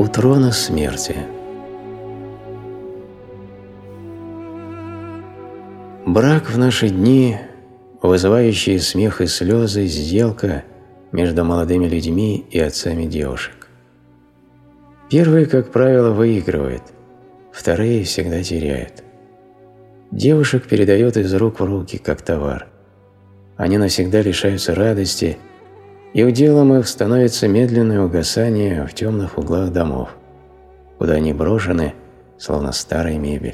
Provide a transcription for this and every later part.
У трона смерти. Брак в наши дни, вызывающий смех и слезы, сделка между молодыми людьми и отцами девушек. Первые, как правило, выигрывают, вторые всегда теряют. Девушек передает из рук в руки, как товар. Они навсегда лишаются радости, и уделом их становится медленное угасание в темных углах домов, куда они брошены, словно старая мебель.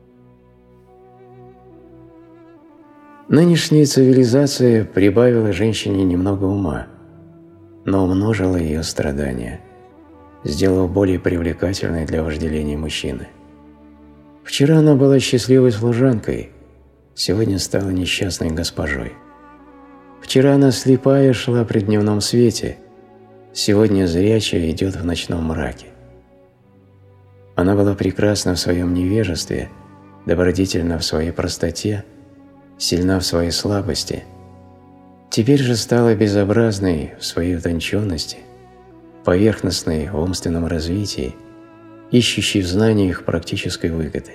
Нынешняя цивилизация прибавила женщине немного ума, но умножила ее страдания, сделав более привлекательной для вожделения мужчины. Вчера она была счастливой служанкой, сегодня стала несчастной госпожой. Вчера она слепая шла при дневном свете, сегодня зрячая идет в ночном мраке. Она была прекрасна в своем невежестве, добродетельна в своей простоте, сильна в своей слабости. Теперь же стала безобразной в своей утонченности, поверхностной в умственном развитии, ищущей в знаниях практической выгоды.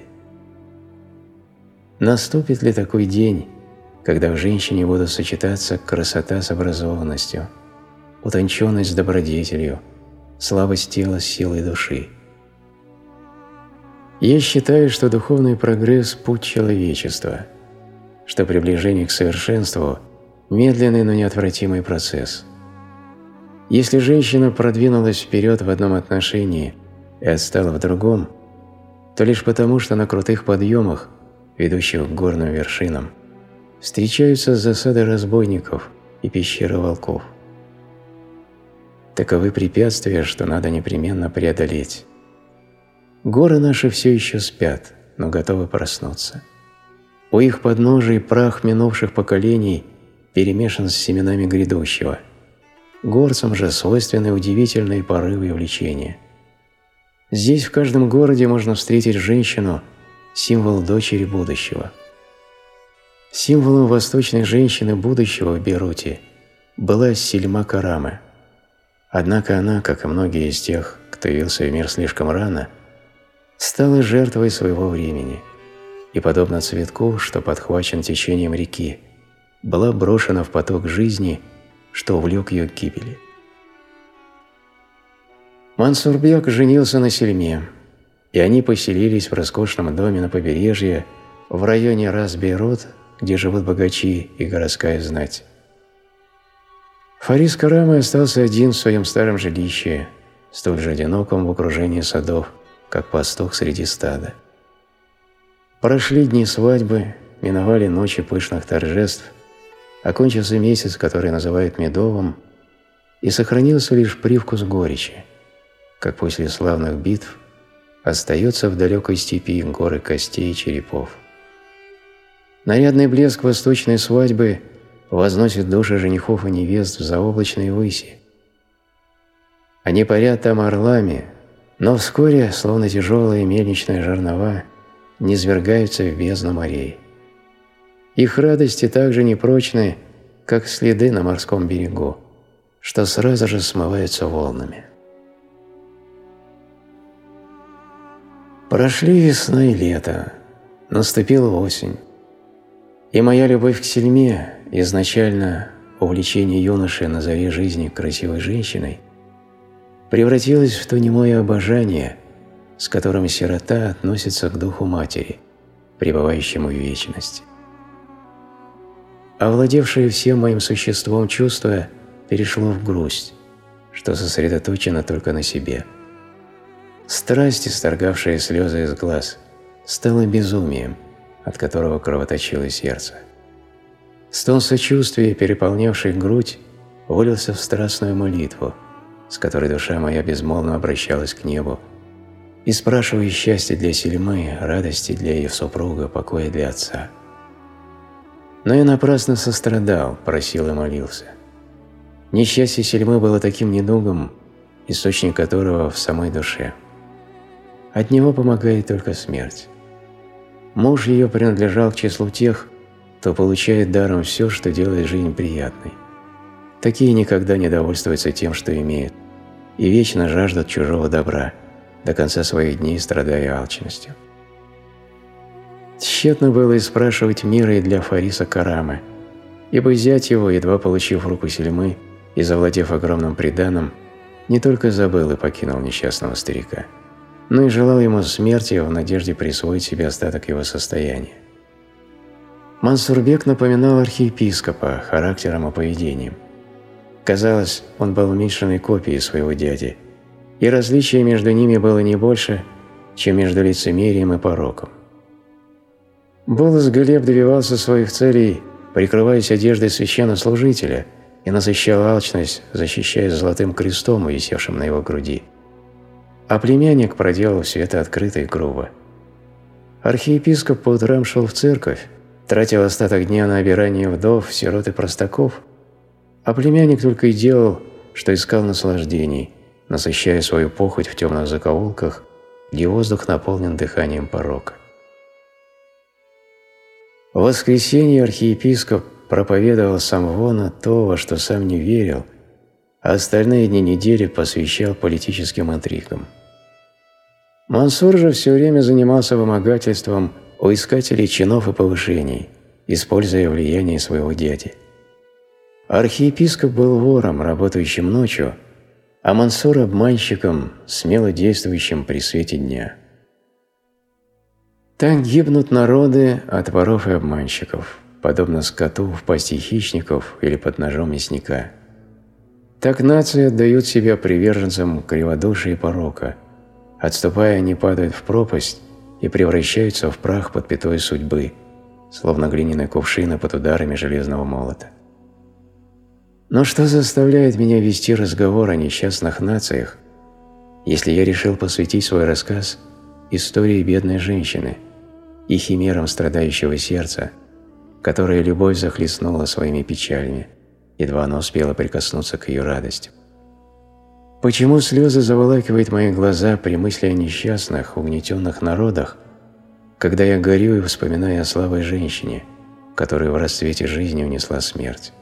Наступит ли такой день, когда в женщине будут сочетаться красота с образованностью, утонченность с добродетелью, слабость тела с силой души? Я считаю, что духовный прогресс – путь человечества, что приближение к совершенству – медленный, но неотвратимый процесс. Если женщина продвинулась вперед в одном отношении и отстала в другом, то лишь потому, что на крутых подъемах, ведущих к горным вершинам, встречаются засады разбойников и пещеры волков. Таковы препятствия, что надо непременно преодолеть. Горы наши все еще спят, но готовы проснуться. У их подножий прах минувших поколений перемешан с семенами грядущего. Горцам же свойственны удивительные порывы и влечения. Здесь в каждом городе можно встретить женщину, символ дочери будущего. Символом восточной женщины будущего в Бейруте была Сельма Карамы. Однако она, как и многие из тех, кто явился в мир слишком рано, стала жертвой своего времени и, подобно цветку, что подхвачен течением реки, была брошена в поток жизни, что увлек ее к гибели. Мансурбек женился на Сельме, и они поселились в роскошном доме на побережье в районе Рас-Бейрут, где живут богачи и городская знать. Фарис Карамы остался один в своем старом жилище, столь же одиноком в окружении садов, как пастух среди стада. Прошли дни свадьбы, миновали ночи пышных торжеств, окончился месяц, который называют медовым, и сохранился лишь привкус горечи, как после славных битв остается в далекой степи горы костей и черепов. Нарядный блеск восточной свадьбы возносит души женихов и невест в заоблачной выси. Они парят там орлами, но вскоре, словно тяжелые мельничные жернова, низвергаются в бездну морей. Их радости так же непрочны, как следы на морском берегу, что сразу же смываются волнами. Прошли весна и лето, наступила осень. И моя любовь к Сельме, изначально увлечение юноши на заре жизни красивой женщиной, превратилась в то немое обожание, с которым сирота относится к духу матери, пребывающему в вечности. Овладевшее всем моим существом чувство перешло в грусть, что сосредоточено только на себе. Страсть, исторгавшая слезы из глаз, стала безумием, от которого кровоточило сердце. Стон сочувствия, переполнявший грудь, вылился в страстную молитву, с которой душа моя безмолвно обращалась к небу, и спрашивая счастья для Сельмы, радости для ее супруга, покоя для отца. Но я напрасно сострадал, просил и молился. Несчастье Сельмы было таким недугом, источник которого в самой душе. От него помогает только смерть. Муж ее принадлежал к числу тех, кто получает даром все, что делает жизнь приятной. Такие никогда не довольствуются тем, что имеют, и вечно жаждут чужого добра, до конца своих дней страдая алчностью. Тщетно было и спрашивать мира и для Фариса Карамы, ибо зять его, едва получив руку Сельмы и завладев огромным приданым, не только забыл и покинул несчастного старика, но и желал ему смерти в надежде присвоить себе остаток его состояния. Мансурбек напоминал архиепископа характером и поведением. Казалось, он был уменьшенной копией своего дяди, и различие между ними было не больше, чем между лицемерием и пороком. Болос Галеб добивался своих целей, прикрываясь одеждой священнослужителя, и насыщал алчность, защищаясь золотым крестом, висевшим на его груди. А племянник проделал все это открыто и грубо. Архиепископ по утрам шел в церковь, тратил остаток дня на обирание вдов, сирот и простаков, а племянник только и делал, что искал наслаждений, насыщая свою похоть в темных закоулках, где воздух наполнен дыханием порока. В воскресенье архиепископ проповедовал самвона то, во что сам не верил, а остальные дни недели посвящал политическим интригам. Мансур же все время занимался вымогательством у искателей чинов и повышений, используя влияние своего дяди. Архиепископ был вором, работающим ночью, а Мансур – обманщиком, смело действующим при свете дня. Так гибнут народы от воров и обманщиков, подобно скоту в пасти хищников или под ножом мясника. Так нации отдают себя приверженцам криводушия и порока. Отступая, они падают в пропасть и превращаются в прах под пятой судьбы, словно глиняные кувшины под ударами железного молота. Но что заставляет меня вести разговор о несчастных нациях, если я решил посвятить свой рассказ истории бедной женщины и химерам страдающего сердца, которое любовь захлестнула своими печалями, едва она успела прикоснуться к ее радостям? Почему слезы заволакивают мои глаза при мысли о несчастных, угнетенных народах, когда я горю и вспоминаю о слабой женщине, которую в расцвете жизни унесла смерть?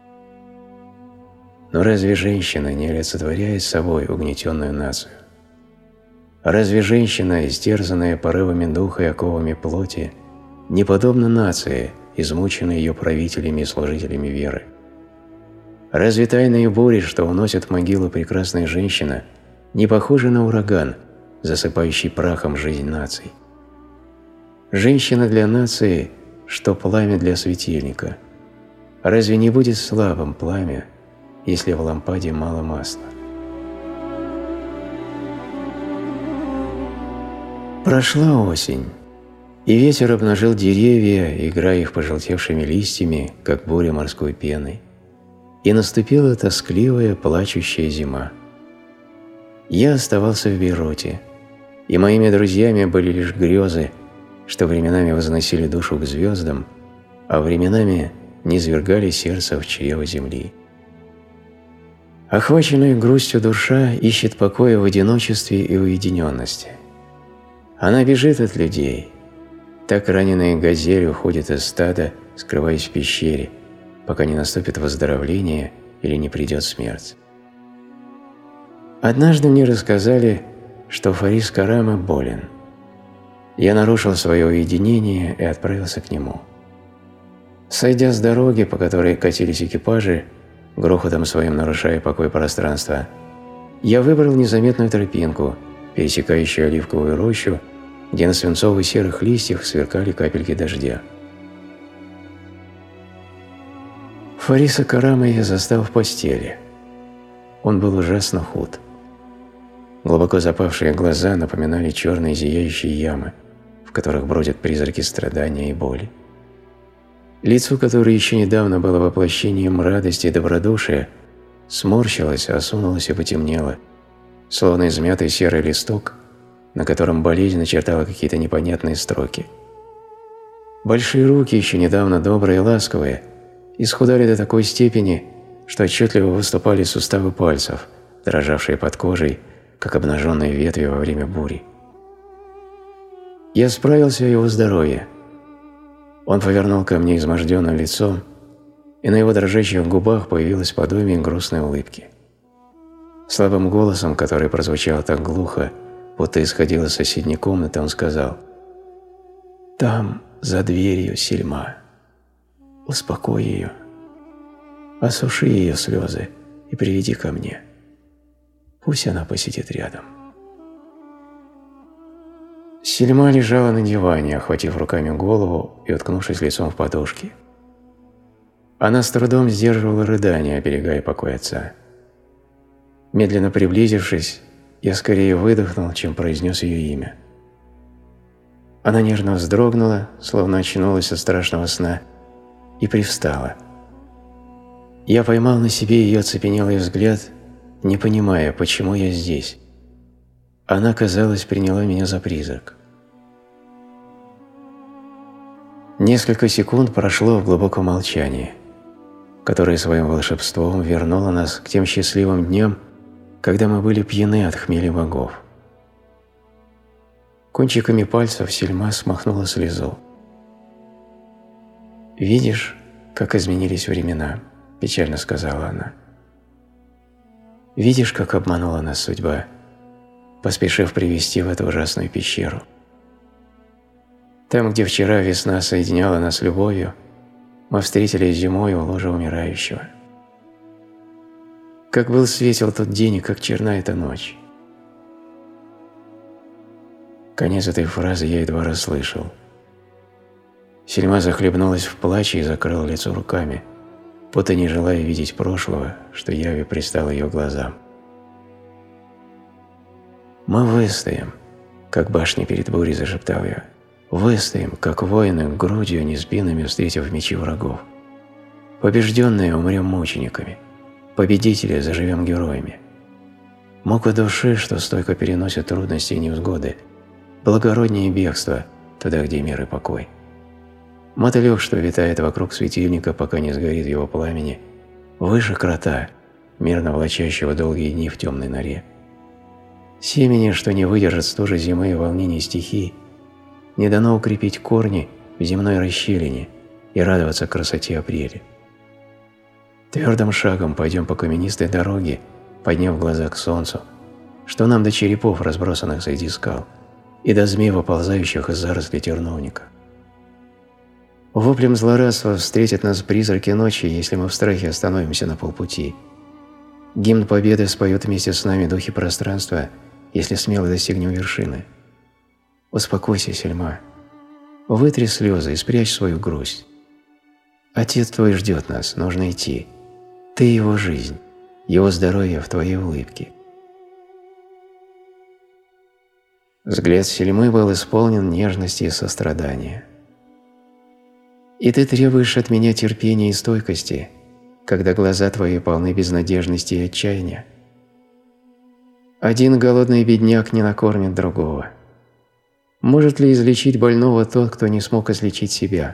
Но разве женщина не олицетворяет собой угнетенную нацию? Разве женщина, истерзанная порывами духа и оковами плоти, не подобна нации, измученной ее правителями и служителями веры? Разве тайные бури, что уносят в могилу прекрасная женщина, не похожи на ураган, засыпающий прахом жизнь наций? Женщина для нации, что пламя для светильника. Разве не будет слабым пламя, если в лампаде мало масла? Прошла осень, и ветер обнажил деревья, играя их пожелтевшими листьями, как буря морской пеной. И наступила тоскливая, плачущая зима. Я оставался в Бейруте, и моими друзьями были лишь грезы, что временами возносили душу к звездам, а временами низвергали сердце в чрево земли. Охваченная грустью душа ищет покоя в одиночестве и уединенности. Она бежит от людей. Так раненая газель уходит из стада, скрываясь в пещере, пока не наступит выздоровление или не придет смерть. Однажды мне рассказали, что Фарис Карама болен. Я нарушил свое уединение и отправился к нему. Сойдя с дороги, по которой катились экипажи, грохотом своим нарушая покой пространства, я выбрал незаметную тропинку, пересекающую оливковую рощу, где на свинцово-серых листьях сверкали капельки дождя. Фариса Карама я застал в постели. Он был ужасно худ. Глубоко запавшие глаза напоминали черные зияющие ямы, в которых бродят призраки страдания и боли. Лицо, которое еще недавно было воплощением радости и добродушия, сморщилось, осунулось и потемнело, словно измятый серый листок, на котором болезнь начертала какие-то непонятные строки. Большие руки, еще недавно добрые и ласковые, исхудали до такой степени, что отчетливо выступали суставы пальцев, дрожавшие под кожей, как обнаженные ветви во время бури. Я справился о его здоровье. Он повернул ко мне изможденным лицом, и на его дрожащих губах появилось подобие грустной улыбки. Слабым голосом, который прозвучал так глухо, будто исходил из соседней комнаты, он сказал: «Там, за дверью, Сельма. Успокой ее, осуши ее слезы и приведи ко мне. Пусть она посидит рядом». Сельма лежала на диване, охватив руками голову и уткнувшись лицом в подушки. Она с трудом сдерживала рыдания, оберегая покой отца. Медленно приблизившись, я скорее выдохнул, чем произнес ее имя. Она нежно вздрогнула, словно очнулась от страшного сна, и привстала. Я поймал на себе ее оцепенелый взгляд, не понимая, почему я здесь. Она, казалось, приняла меня за призрак. Несколько секунд прошло в глубоком молчании, которое своим волшебством вернуло нас к тем счастливым дням, когда мы были пьяны от хмеля богов. Кончиками пальцев Сельма смахнула слезу. «Видишь, как изменились времена», – печально сказала она. «Видишь, как обманула нас судьба, поспешив привести в эту ужасную пещеру. Там, где вчера весна соединяла нас любовью, мы встретились зимой у ложа умирающего. Как был светел тот день и как черна эта ночь». Конец этой фразы я едва расслышал. Сельма захлебнулась в плаче и закрыла лицо руками, будто не желая видеть прошлого, что явью предстало ее глазам. «Мы выстоим, как башни перед бурей», – зашептал я. «Выстоим, как воины, грудью несбитыми встретив мечи врагов. Побежденные умрем мучениками, победители заживем героями. Мука души, что стойко переносит трудности и невзгоды, благороднее бегство туда, где мир и покой. Мотылек, что витает вокруг светильника, пока не сгорит в его пламени, выше крота, мирно влачащего долгие дни в темной норе. Семени, что не выдержит стужи зимы и волнений стихий, не дано укрепить корни в земной расщелине и радоваться красоте апреля. Твердым шагом пойдем по каменистой дороге, подняв глаза к солнцу, что нам до черепов, разбросанных среди скал, и до змей, выползающих из зарослей терновника. Воплем злорадства встретят нас призраки ночи, если мы в страхе остановимся на полпути. Гимн победы споют вместе с нами духи пространства, если смело достигнем вершины. Успокойся, Сельма. Вытри слезы и спрячь свою грусть. Отец твой ждет нас, нужно идти. Ты его жизнь, его здоровье в твоей улыбке. Взгляд Сельмы был исполнен нежности и сострадания. «И ты требуешь от меня терпения и стойкости, когда глаза твои полны безнадежности и отчаяния? Один голодный бедняк не накормит другого. Может ли излечить больного тот, кто не смог излечить себя?»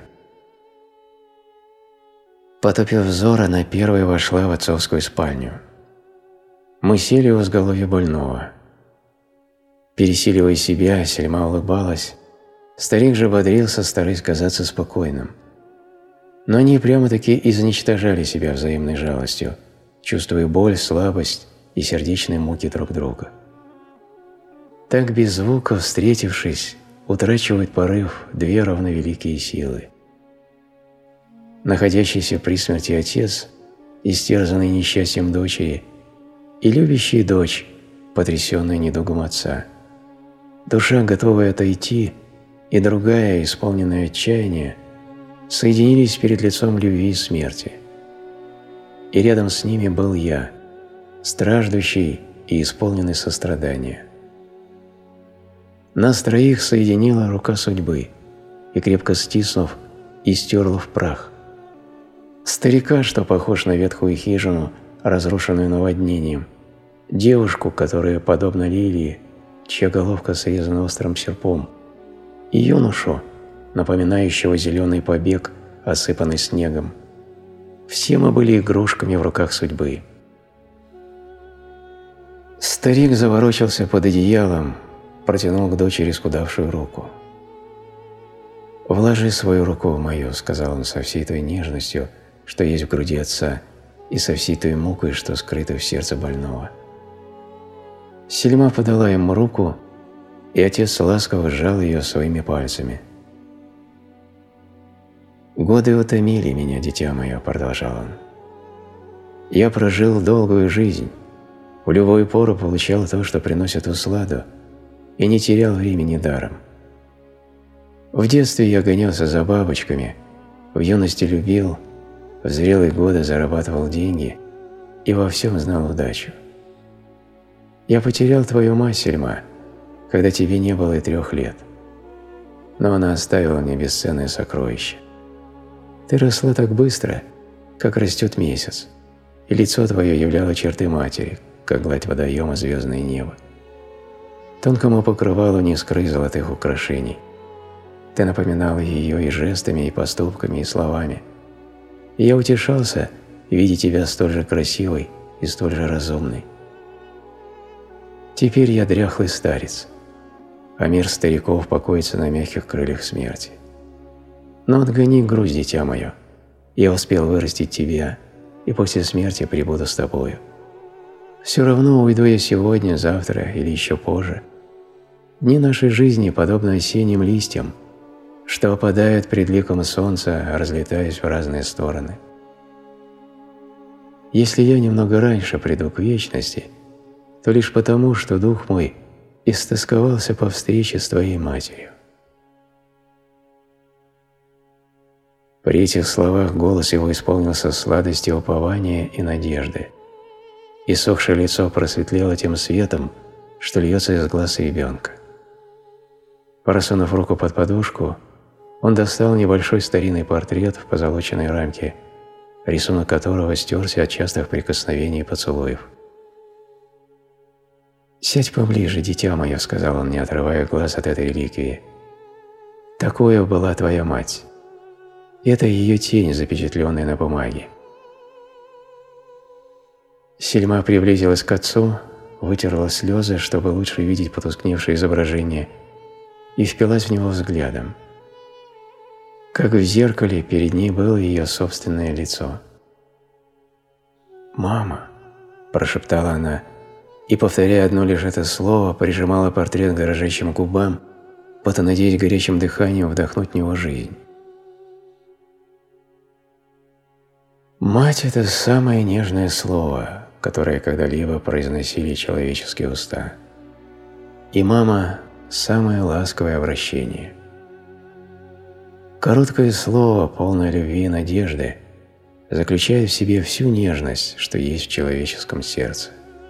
Потупив взор, она первой вошла в отцовскую спальню. Мы сели у изголовья больного. Пересиливая себя, Сельма улыбалась. Старик же бодрился, стараясь казаться спокойным. Но они прямо-таки изничтожали себя взаимной жалостью, чувствуя боль, слабость и сердечные муки друг друга. Так без звука, встретившись, утрачивают порыв две равновеликие силы. Находящийся при смерти отец, истерзанный несчастьем дочери, и любящая дочь, потрясенная недугом отца. Душа, готовая отойти, и другая, исполненная отчаяния, соединились перед лицом любви и смерти. И рядом с ними был я, страждущий и исполненный сострадания. Нас троих соединила рука судьбы, и, крепко стиснув, истерла в прах. Старика, что похож на ветхую хижину, разрушенную наводнением, девушку, которая, подобно лилии, чья головка срезана острым серпом, и юношу, напоминающего зеленый побег, осыпанный снегом. Все мы были игрушками в руках судьбы. Старик заворочился под одеялом, протянул к дочери скудавшую руку. «Вложи свою руку в мою», — сказал он со всей той нежностью, что есть в груди отца, и со всей той мукой, что скрыта в сердце больного. Сельма подала ему руку, и отец ласково сжал ее своими пальцами. «Годы утомили меня, дитя мое», – продолжал он. «Я прожил долгую жизнь, в любую пору получал то, что приносит усладу, и не терял времени даром. В детстве я гонялся за бабочками, в юности любил, в зрелые годы зарабатывал деньги и во всем знал удачу. Я потерял твою мать, Сельма, когда тебе не было и 3 лет, но она оставила мне бесценное сокровище. Ты росла так быстро, как растет месяц, и лицо твое являло черты матери, как гладь водоема звездное небо. Тонкому покрывалу не скрыть золотых украшений. Ты напоминала ее и жестами, и поступками, и словами. И я утешался, видя тебя столь же красивой и столь же разумной. Теперь я дряхлый старец, а мир стариков покоится на мягких крыльях смерти. Но отгони грусть, дитя мое. Я успел вырастить тебя, и после смерти прибуду с тобою. Все равно уйду я сегодня, завтра или еще позже. Дни нашей жизни подобны осенним листьям, что опадают пред ликом солнца, разлетаясь в разные стороны. Если я немного раньше приду к вечности, то лишь потому, что дух мой истосковался по встрече с твоей матерью». При этих словах голос его исполнился сладости упования и надежды, и сохшее лицо просветлело тем светом, что льется из глаз ребенка. Просунув руку под подушку, он достал небольшой старинный портрет в позолоченной рамке, рисунок которого стерся от частых прикосновений и поцелуев. «Сядь поближе, дитя мое», — сказал он, не отрывая глаз от этой реликвии. «Такое была твоя мать. Это ее тень, запечатленная на бумаге». Сельма приблизилась к отцу, вытерла слезы, чтобы лучше видеть потускневшее изображение, и впилась в него взглядом. Как в зеркале перед ней было ее собственное лицо. «Мама», – прошептала она, и, повторяя одно лишь это слово, прижимала портрет к дрожащим губам, будто надеясь горячим дыханием вдохнуть в него жизнь. Мать – это самое нежное слово, которое когда-либо произносили человеческие уста. И мама – самое ласковое обращение. Короткое слово, полное любви и надежды, заключает в себе всю нежность, что есть в человеческом сердце.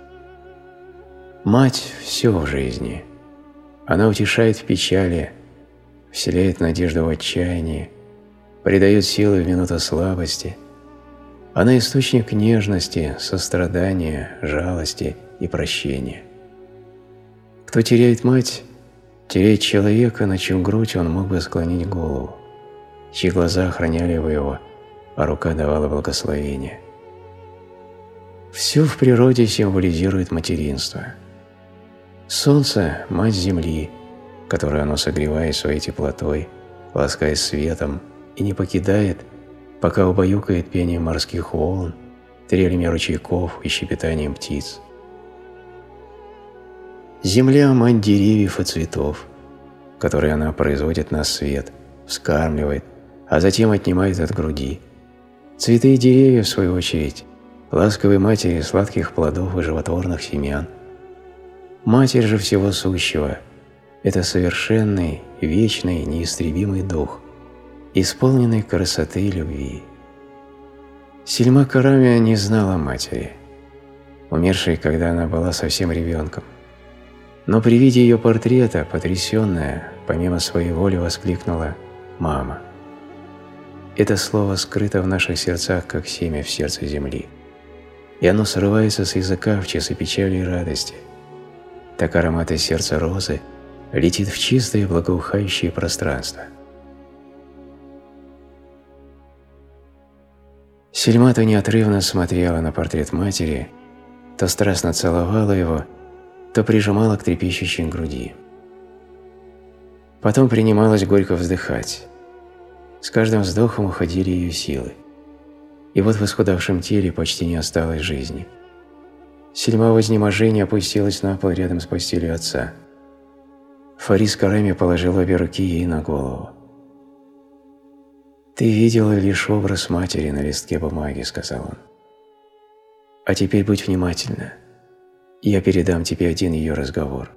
Мать – все в жизни. Она утешает в печали, вселяет надежду в отчаянии, придает силы в минуту слабости. Она источник нежности, сострадания, жалости и прощения. Кто теряет мать, теряет человека, на чью грудь он мог бы склонить голову, чьи глаза охраняли его, а рука давала благословение. Все в природе символизирует материнство. Солнце – мать земли, которую оно согревает своей теплотой, ласкает светом и не покидает, пока убаюкает пением морских волн, трелями ручейков и щебетанием птиц. Земля – мать деревьев и цветов, которые она производит на свет, вскармливает, а затем отнимает от груди. Цветы и деревья, в свою очередь, ласковые матери сладких плодов и животворных семян. Матерь же всего сущего – это совершенный, вечный, неистребимый дух, исполненный красоты и любви. Сельма Карамия не знала матери, умершей, когда она была совсем ребенком. Но при виде ее портрета, потрясенная, помимо своей воли воскликнула «Мама». Это слово скрыто в наших сердцах, как семя в сердце земли, и оно срывается с языка в часы печали и радости. Так аромат из сердца розы летит в чистое благоухающее пространство. Сельма то неотрывно смотрела на портрет матери, то страстно целовала его, то прижимала к трепещущей груди. Потом принималась горько вздыхать. С каждым вздохом уходили ее силы. И вот в исхудавшем теле почти не осталось жизни. Сельма в изнеможении опустилась на пол рядом с постелью отца. Фарис Карами положил обе руки ей на голову. «Ты видела лишь образ матери на листке бумаги», — сказал он. «А теперь будь внимательна. Я передам тебе один ее разговор».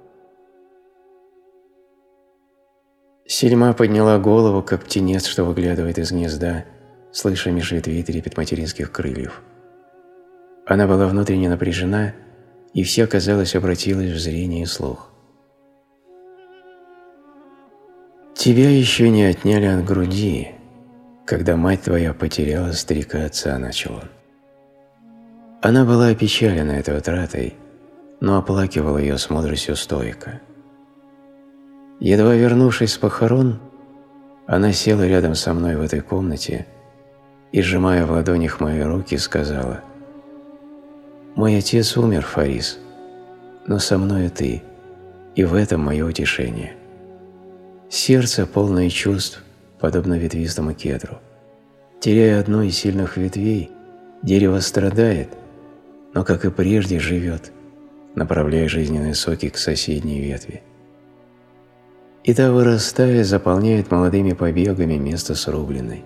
Сельма подняла голову, как птенец, что выглядывает из гнезда, слыша меж ветвей трепет материнских крыльев. Она была внутренне напряжена, и вся, казалось, обратилась в зрение и слух. «Тебя еще не отняли от груди, когда мать твоя потеряла старика отца», — начал он. Она была опечалена этой утратой, но оплакивала ее с мудростью стоика. Едва вернувшись с похорон, она села рядом со мной в этой комнате и, сжимая в ладонях мои руки, сказала: «Мой отец умер, Фарис, но со мною ты, и в этом мое утешение. Сердце, полное чувств, подобно ветвистому кедру. Теряя одну из сильных ветвей, дерево страдает, но, как и прежде, живет, направляя жизненные соки к соседней ветви. И та, вырастая, заполняет молодыми побегами место срубленной.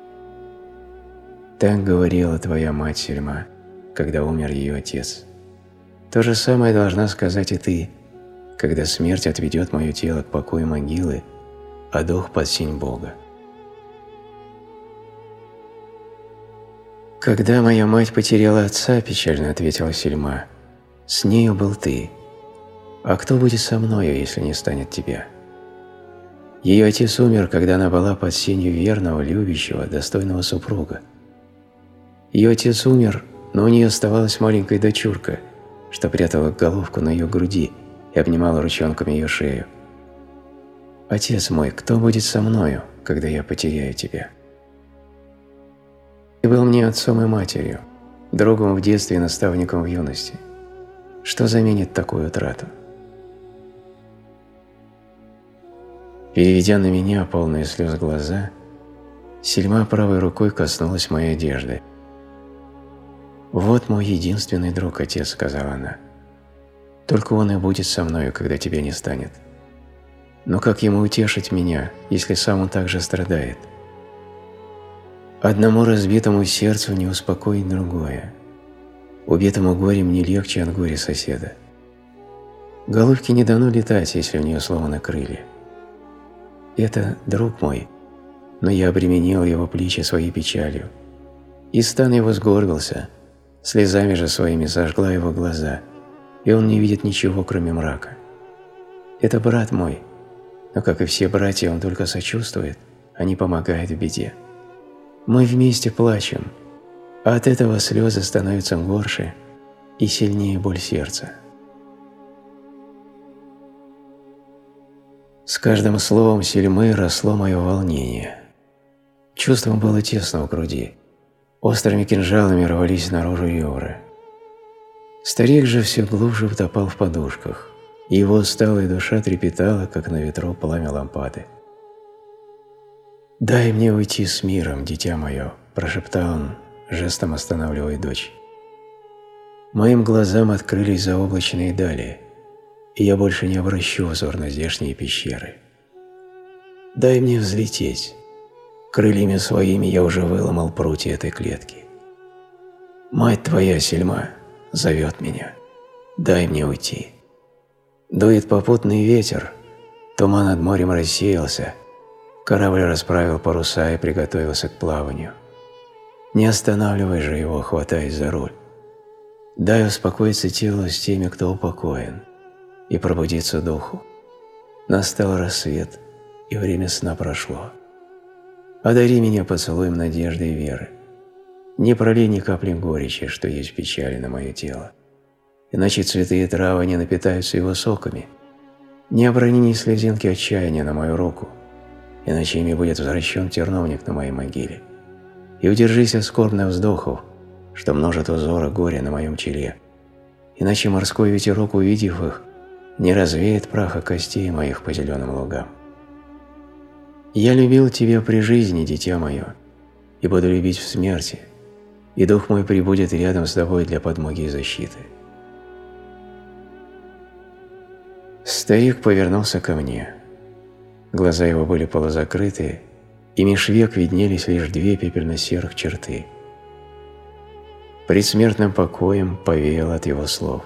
Так говорила твоя мать Сельма, когда умер ее отец. То же самое должна сказать и ты, когда смерть отведет мое тело к покою могилы, а дух под сень Бога. «Когда моя мать потеряла отца, — печально ответила Сельма, — с нею был ты. А кто будет со мною, если не станет тебя? Ее отец умер, когда она была под сенью верного, любящего, достойного супруга. Ее отец умер, но у нее оставалась маленькая дочурка, что прятала головку на ее груди и обнимала ручонками ее шею. Отец мой, кто будет со мною, когда я потеряю тебя? Ты был мне отцом и матерью, другом в детстве и наставником в юности. Что заменит такую утрату?» Переведя на меня полные слез глаза, Сельма правой рукой коснулась моей одежды. «Вот мой единственный друг, отец», — сказала она. «Только он и будет со мною, когда тебя не станет. Но как ему утешить меня, если сам он также страдает? Одному разбитому сердцу не успокоить другое. Убитому горем не легче от горя соседа. Головке не дано летать, если у нее сломаны крылья. Это друг мой, но я обременил его плечи своей печалью, и стан его сгорбился, слезами же своими зажгла его глаза, и он не видит ничего, кроме мрака. Это брат мой, но, как и все братья, он только сочувствует, а не помогает в беде. Мы вместе плачем, а от этого слезы становятся горше и сильнее боль сердца». С каждым словом Сельмы росло мое волнение. Чувством было тесно в груди. Острыми кинжалами рвались наружу ребра. Старик же все глубже утопал в подушках, и его усталая душа трепетала, как на ветру пламя лампады. «Дай мне уйти с миром, дитя мое», – прошептал он, жестом останавливая дочь. Моим глазам открылись заоблачные дали, и я больше не обращу взор на здешние пещеры. Дай мне взлететь. Крыльями своими я уже выломал прутья этой клетки. Мать твоя, Сельма, зовет меня. Дай мне уйти. Дует попутный ветер, туман над морем рассеялся, корабль расправил паруса и приготовился к плаванию. Не останавливай же его, хватаясь за руль. Дай успокоиться телу с теми, кто упокоен, и пробудиться духу. Настал рассвет, и время сна прошло. Одари меня поцелуем надежды и веры. Не пролей ни капли горечи, что есть в печали, на мое тело, иначе цветы и травы не напитаются его соками. Не оброни ни слезинки отчаяния на мою руку, иначе ими будет возвращен терновник на моей могиле. И удержись от скорбных вздохов, что множит узоры горя на моем челе, иначе морской ветерок, увидев их, не развеет праха костей моих по зеленым лугам. Я любил тебя при жизни, дитя мое, и буду любить в смерти, и дух мой пребудет рядом с тобой для подмоги и защиты. Старик повернулся ко мне. Глаза его были полузакрыты, и меж век виднелись лишь две пепельно-серых черты. Предсмертным покоем повеяло от его слов.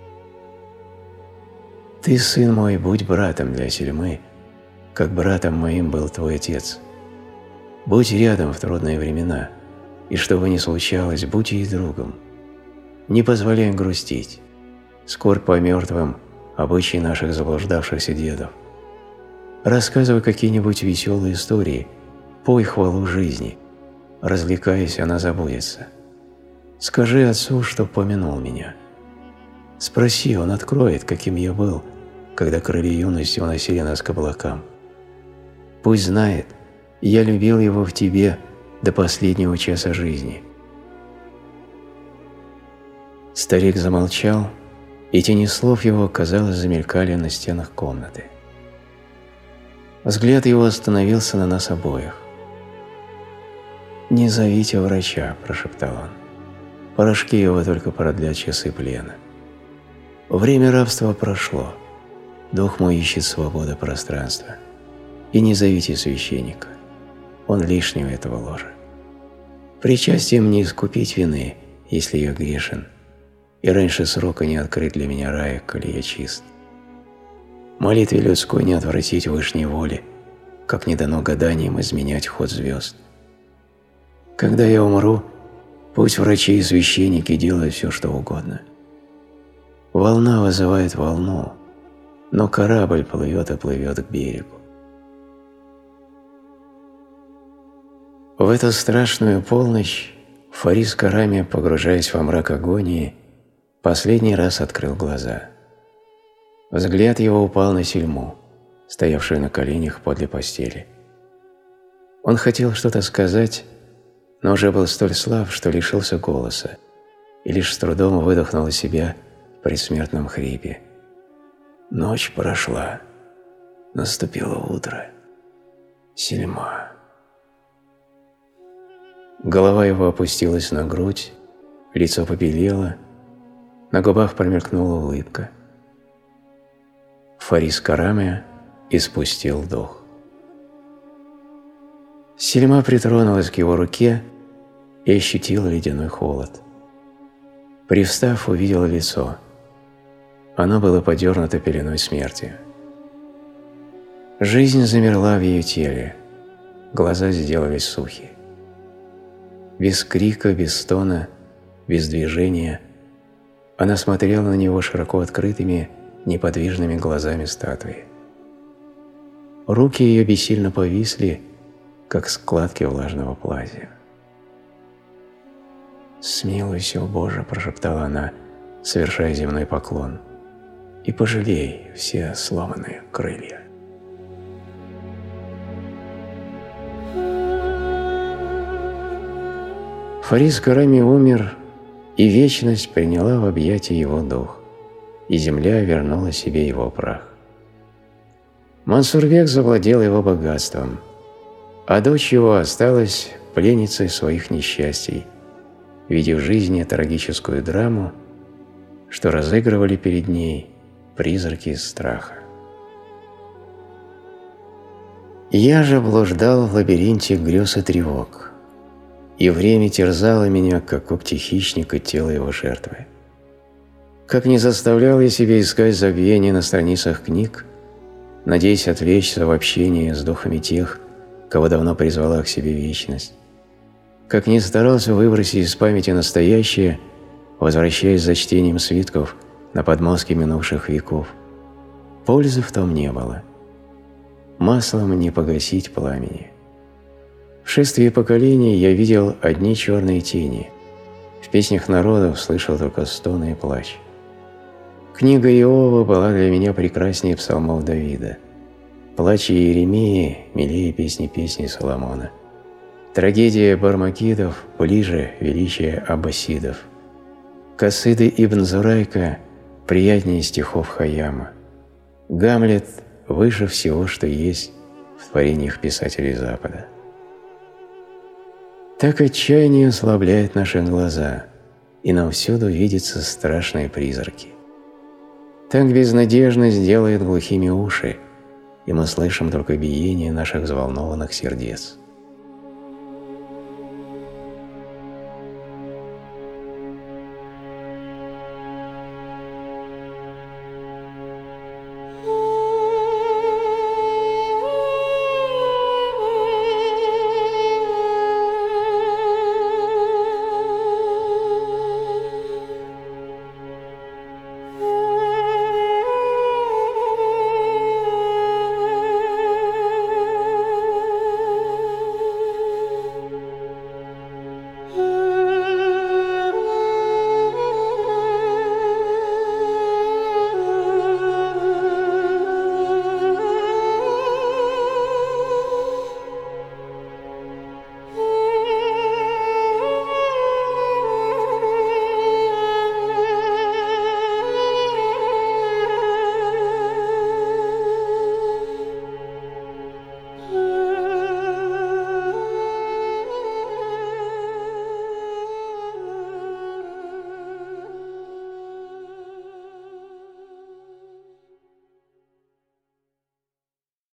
«Ты, сын мой, будь братом для Сельмы, как братом моим был твой отец. Будь рядом в трудные времена, и что бы ни случалось, будь ей другом. Не позволяй грустить. Скорбь по мертвым – обычай наших заблуждавшихся дедов. Рассказывай какие-нибудь веселые истории, пой хвалу жизни. Развлекаясь, она забудется. Скажи отцу, что помянул меня. Спроси, он откроет, каким я был, когда крылья юности уносили нас к облакам. Пусть знает, я любил его в тебе до последнего часа жизни». Старик замолчал, и тени слов его, казалось, замелькали на стенах комнаты. Взгляд его остановился на нас обоих. «Не зовите врача», – прошептал он. «Порошки его только продлят часы плена. Время рабства прошло. Дух мой ищет свободы пространства. И не зовите священника. Он лишнего этого ложа. Причастием не искупить вины, если я грешен, и раньше срока не открыть для меня рая, коли я чист. Молитве людской не отвратить вышней воли, как не дано гаданиям изменять ход звезд. Когда я умру, пусть врачи и священники делают все, что угодно. Волна вызывает волну, но корабль плывет и плывет к берегу. В эту страшную полночь Фарис Карами, погружаясь во мрак агонии, последний раз открыл глаза. Взгляд его упал на Сельму, стоявшую на коленях подле постели. Он хотел что-то сказать, но уже был столь слаб, что лишился голоса, и лишь с трудом выдохнул из себя в предсмертном хрипе. Ночь прошла, наступило утро. Сельма. Голова его опустилась на грудь, лицо побелело, на губах промелькнула улыбка. Фарис Карами испустил дух. Сельма притронулась к его руке и ощутила ледяной холод. Привстав, увидела лицо. Оно было подернуто пеленой смерти. Жизнь замерла в ее теле, глаза сделались сухи. Без крика, без стона, без движения она смотрела на него широко открытыми, неподвижными глазами статуи. Руки ее бессильно повисли, как складки влажного платья. «Смилуйся, о Боже!» – прошептала она, совершая земной поклон, – «и пожалей все сломанные крылья». Фарис Карами умер, и вечность приняла в объятия его дух, и земля вернула себе его прах. Мансурбек завладел его богатством, а дочь его осталась пленницей своих несчастий, видя в жизни трагическую драму, что разыгрывали перед ней призраки страха. Я же блуждал в лабиринте грез и тревог, и время терзало меня, как когти хищника, тело его жертвы. Как не заставлял я себя искать забвение на страницах книг, надеясь отвлечься в общении с духами тех, кого давно призвала к себе вечность, как не старался выбросить из памяти настоящее, возвращаясь за чтением свитков на подмостки минувших веков, пользы в том не было. Маслом не погасить пламени. В шествии поколений я видел одни черные тени, в песнях народов слышал только стоны и плач. Книга Иова была для меня прекраснее псалмов Давида, плач Иеремии милее песни Соломона, трагедия Бармакидов ближе величия Аббасидов, касиды Ибн Зурайка приятнее стихов Хайяма, Гамлет выше всего, что есть в творениях писателей Запада. Так отчаяние ослабляет наши глаза, и нам всюду видятся страшные призраки. Так безнадежность делает глухими уши, и мы слышим только биение наших взволнованных сердец.